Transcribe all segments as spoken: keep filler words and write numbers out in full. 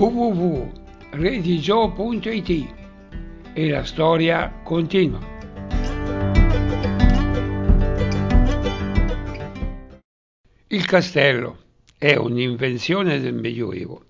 w w w punto redigio punto it e la storia continua. Il castello è un'invenzione del Medioevo.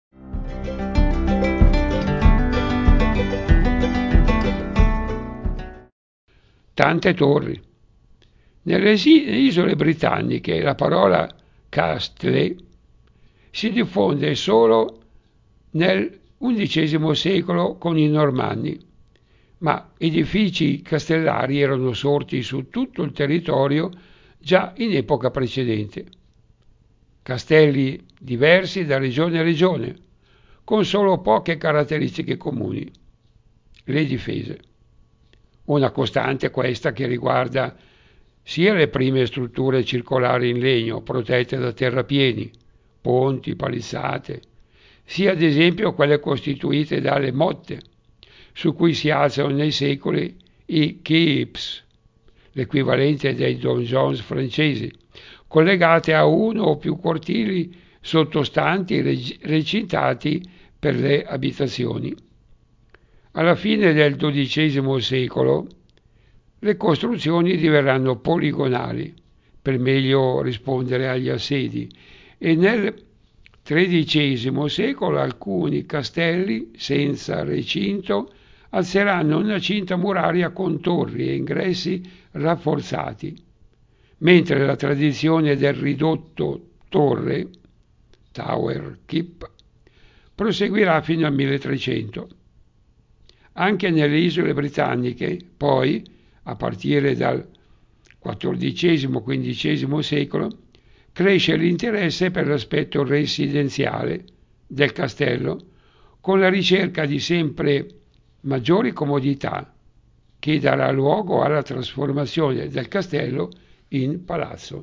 Tante torri. Nelle isole britanniche la parola castle si diffonde solo nel undicesimo secolo con i Normanni, ma edifici castellari erano sorti su tutto il territorio già in epoca precedente. Castelli diversi da regione a regione, con solo poche caratteristiche comuni. Le difese. Una costante questa che riguarda sia le prime strutture circolari in legno protette da terrapieni, ponti, palizzate, sia ad esempio quelle costituite dalle motte, su cui si alzano nei secoli i keeps, l'equivalente dei donjons francesi, collegate a uno o più cortili sottostanti recintati per le abitazioni. Alla fine del dodicesimo secolo le costruzioni diverranno poligonali per meglio rispondere agli assedi e nel tredicesimo secolo alcuni castelli senza recinto alzeranno una cinta muraria con torri e ingressi rafforzati, mentre la tradizione del ridotto torre, Tower Keep, proseguirà fino al milletrecento. Anche nelle isole britanniche, poi, a partire dal quattordicesimo quindicesimo secolo, cresce l'interesse per l'aspetto residenziale del castello, con la ricerca di sempre maggiori comodità, che darà luogo alla trasformazione del castello in palazzo.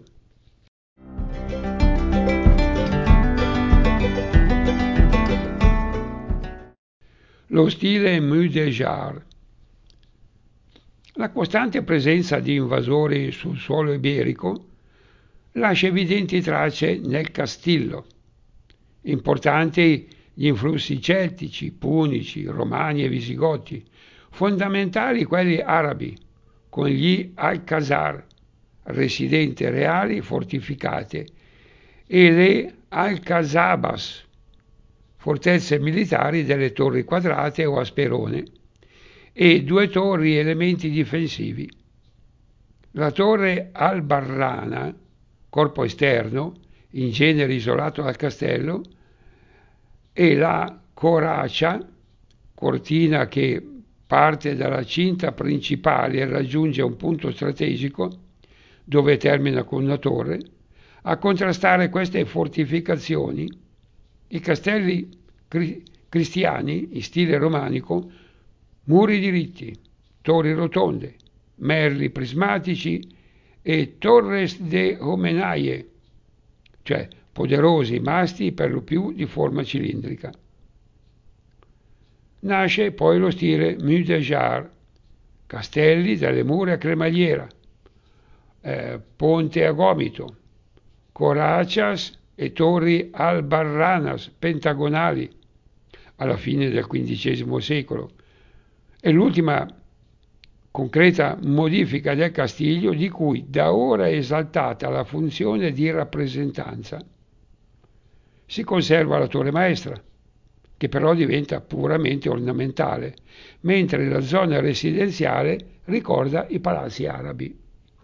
Lo stile mudéjar. La costante presenza di invasori sul suolo iberico lascia evidenti tracce nel castillo. Importanti gli influssi celtici, punici, romani e visigoti, fondamentali quelli arabi, con gli alcazar, residenze reali fortificate, e le alcazabas, fortezze militari delle torri quadrate o a sperone, e due torri elementi difensivi. La torre albarrana, corpo esterno, in genere isolato dal castello, e la coracia, cortina che parte dalla cinta principale e raggiunge un punto strategico, dove termina con una torre. A contrastare queste fortificazioni, i castelli cri- cristiani, in stile romanico, muri diritti, torri rotonde, merli prismatici e torres de homenaie, cioè poderosi masti per lo più di forma cilindrica. Nasce poi lo stile mudéjar, castelli dalle mura a cremagliera, eh, ponte a gomito, coracias e torri albarranas pentagonali alla fine del quindicesimo secolo. È l'ultima concreta modifica del castiglio di cui da ora è esaltata la funzione di rappresentanza. Si conserva la torre maestra, che però diventa puramente ornamentale, mentre la zona residenziale ricorda i palazzi arabi.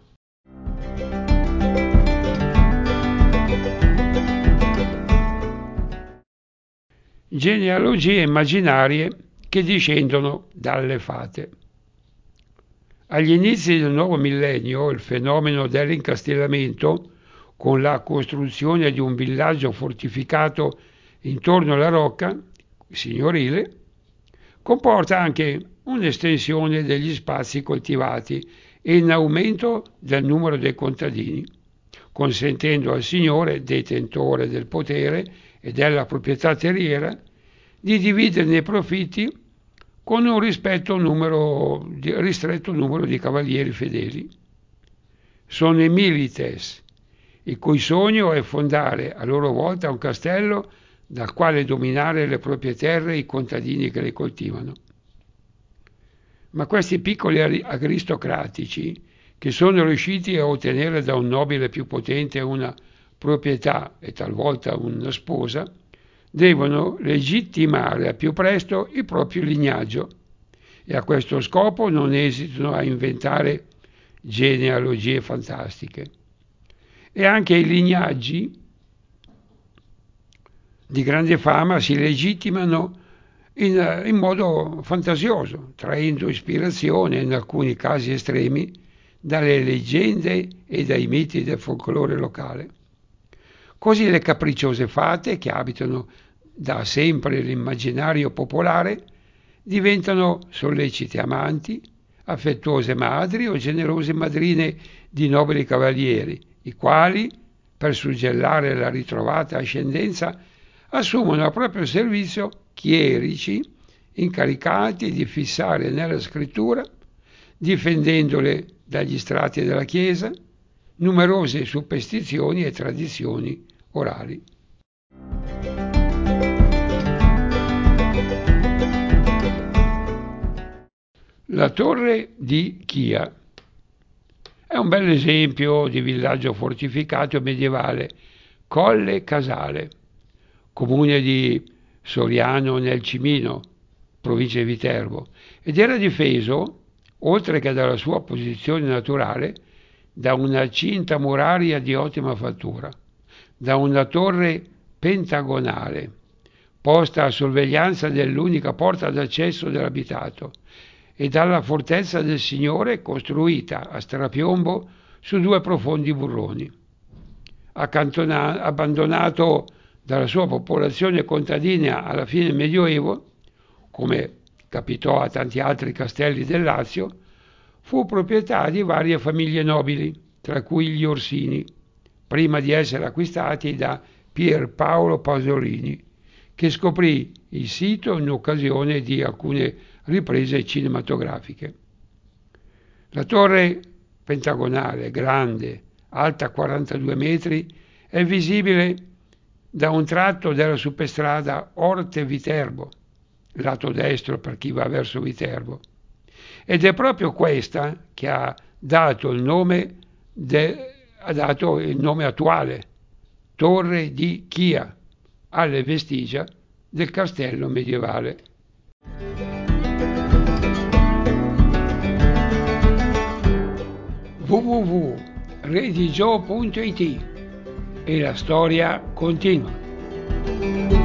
Genealogie immaginarie che discendono dalle fate. Agli inizi del nuovo millennio il fenomeno dell'incastellamento, con la costruzione di un villaggio fortificato intorno alla rocca signorile, comporta anche un'estensione degli spazi coltivati e in aumento del numero dei contadini, consentendo al signore, detentore del potere e della proprietà terriera, di dividerne i profitti con un rispetto numero, ristretto numero di cavalieri fedeli. Sono i milites, il cui sogno è fondare a loro volta un castello dal quale dominare le proprie terre e i contadini che le coltivano. Ma questi piccoli aristocratici, che sono riusciti a ottenere da un nobile più potente una proprietà e talvolta una sposa, devono legittimare al più presto il proprio lignaggio e a questo scopo non esitano a inventare genealogie fantastiche. E anche i lignaggi di grande fama si legittimano in, in modo fantasioso, traendo ispirazione, in alcuni casi estremi, dalle leggende e dai miti del folklore locale. Così le capricciose fate, che abitano da sempre l'immaginario popolare, diventano solleciti amanti, affettuose madri o generose madrine di nobili cavalieri, i quali, per suggellare la ritrovata ascendenza, assumono a proprio servizio chierici incaricati di fissare nella scrittura, difendendole dagli strati della Chiesa, numerose superstizioni e tradizioni orali. La torre di Chia è un bel esempio di villaggio fortificato medievale, Colle Casale, comune di Soriano nel Cimino, provincia di Viterbo, ed era difeso, oltre che dalla sua posizione naturale, da una cinta muraria di ottima fattura, da una torre pentagonale, posta a sorveglianza dell'unica porta d'accesso dell'abitato, e dalla fortezza del Signore costruita a strapiombo su due profondi burroni. Accantona- abbandonato dalla sua popolazione contadina alla fine del Medioevo, come capitò a tanti altri castelli del Lazio, fu proprietà di varie famiglie nobili, tra cui gli Orsini, prima di essere acquistati da Pier Paolo Pasolini, che scoprì il sito in occasione di alcune riprese cinematografiche. La torre pentagonale, grande, alta quarantadue metri, è visibile da un tratto della superstrada Orte-Viterbo, lato destro per chi va verso Viterbo, ed è proprio questa che ha dato il nome, de, ha dato il nome attuale, Torre di Chia, alle vestigia del castello medievale. w w w punto redigio punto it e la storia continua.